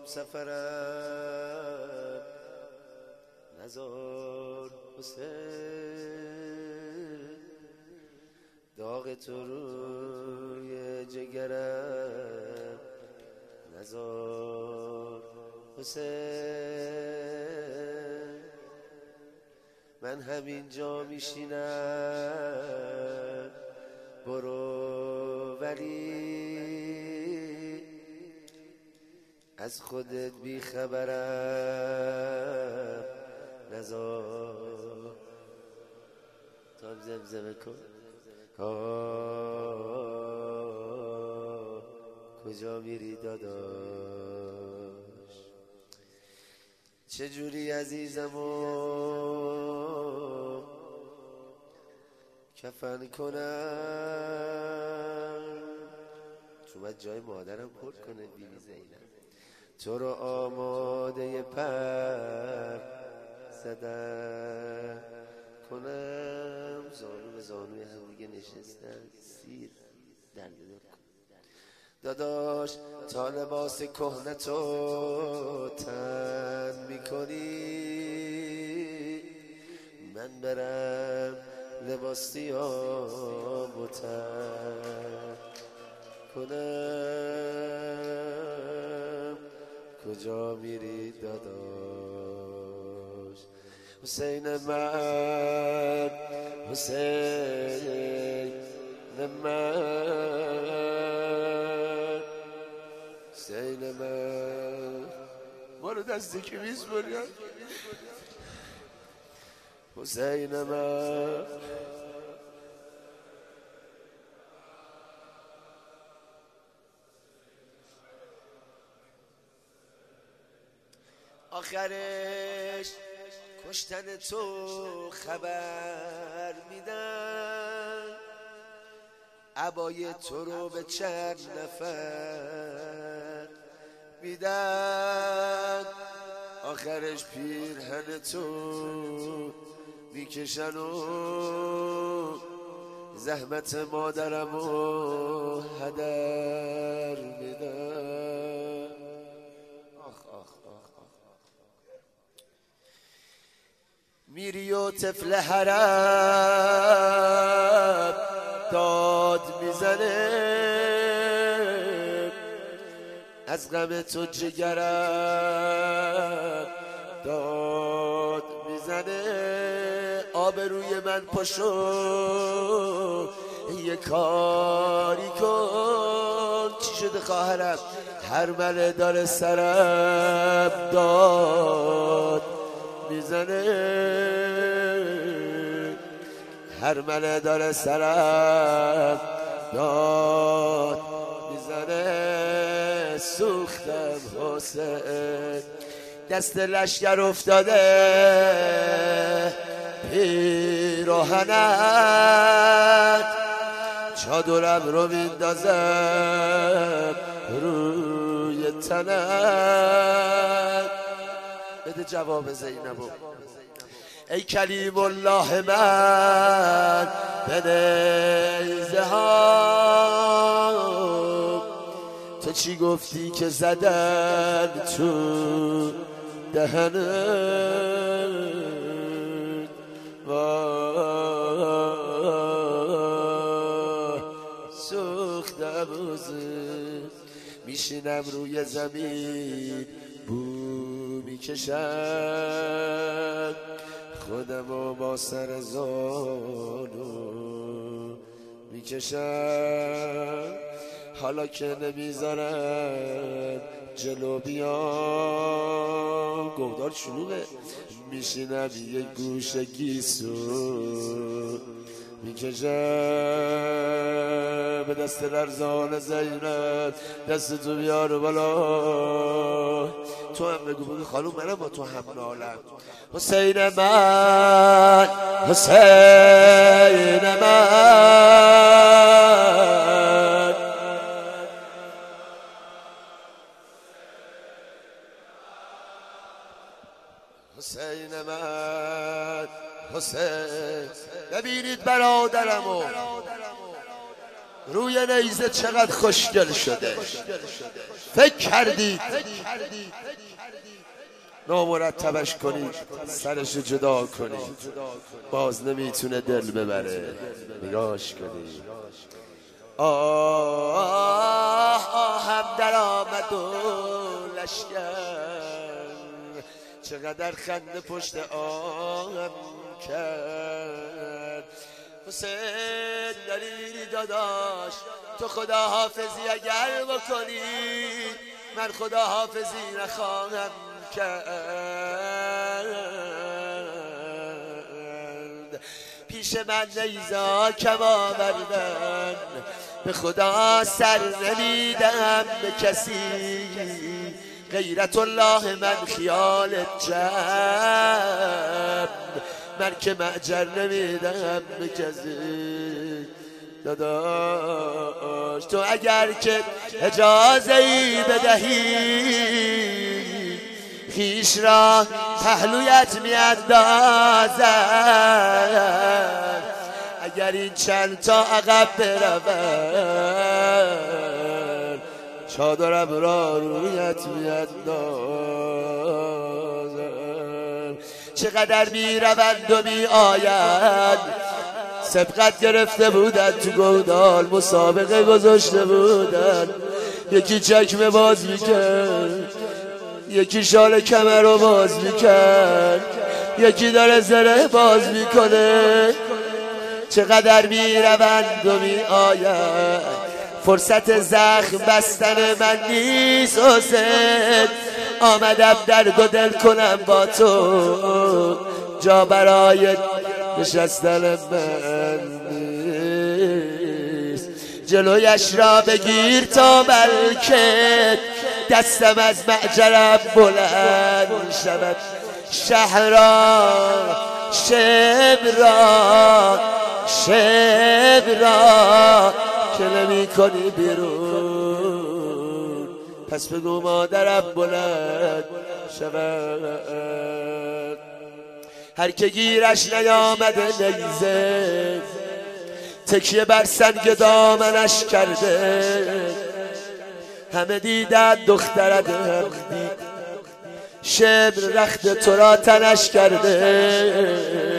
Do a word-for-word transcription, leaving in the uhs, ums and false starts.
سفرم نزار حسین، داغ تو روی جگرم نزار حسین. من همینجا میشینم برو، ولی از خودت بیخبرم نزار. تا هم زمزمه کن آه کجا میری داداش، چجوری عزیزمو کفن کنم، تو باید جای مادرم پر کنه بیبی زینب. تو رو آماده پر زدن کنم، زانو به زانوی هم دیگه نشستن سیر درد دل کن داداش. تا لباس کهنه تو تن میکنی، من برم لباس سیاه و تن کنم. کجا میری داداش حسین من، حسین من، حسین من. ما رو دستی که میسپریم حسین من. آخرش کشتن تو خبر میدن، عبای تو رو به چند نفر میدن. آخرش پیرهن تو میکشن و زحمت مادرم و هدر میدن. آخ آخ آخ میری و طفل حرم داد میزنه، از غم تو جگرم داد میزنه. آبروی من پاشو یه کاری کن. چی شده خواهرم؟ هر مله داره سرم داد میزنه، هر مله داره سرم داد میزنه. سوختم حسین، دست لشگر افتاده پیراهنت، چادرم رو میندازم روی تنت. بده جواب زینبو. ای کلیم الله من به نیزه ها، تو چی گفتی که زدن تو دهنت؟ وای سوختم روزه، میشینم روی زمین بو میکشم، خودم و با سر زانو میکشم. حالا که نمیذارن جلو بیام، گودار شلوغه، میشینم یه گوشه گیسو میکشم. به دست لرزان زینب دست تو بیار بالا. تو هم بگو بگو خانوم منم با تو هم نالم. حسین من، حسین من، حسین من، حسین. ببینید برادرمو روی نیزه چقدر خوشگل شده. فکر کردید نامرتبش کنید سرش جدا کنید باز نمیتونه دل ببره. نگاش کنید آه آهم در آمد و لشکر چقدر خنده پشت آهم کرد. حسین دلیلی داداش تو خدا حافظی اگر بکنی من خدا حافظی نخواهم کرد. پیش من نیزا کم آوردن به خدا سر نمیدم به کسی غیرت الله من خیال جمع من که معجر نمیدم به کسی. داداش تو اگر که اجازه ای بدهی خیش را پهلویت میاندازد اگر این چند تا عقب برود چادرم را رویت میاندازد. چقدر میروند و میآیند سبقت گرفته بودن تو گودال مسابقه گذاشته بودن یکی چکمه باز میکرد یکی شال کمر رو باز میکرد یکی داره زره باز میکنه. چقدر میروند و میآیند فرصت زخم بستن من نیست حسین آمدم درد و دل کنم با تو جا برای نشستن من نیست. جلویش را بگیر تا بلکه دستم از معجرم بلند شود. شهرا شبرا شبرا که نمی کنی بیرون پس بگو مادرم بلند شود. هر که گیرش نیامده نیزه تکیه بر سنگ دامنش کرده. همه دیدن دخترت هم دید شبر رخت تو را تنش کرده.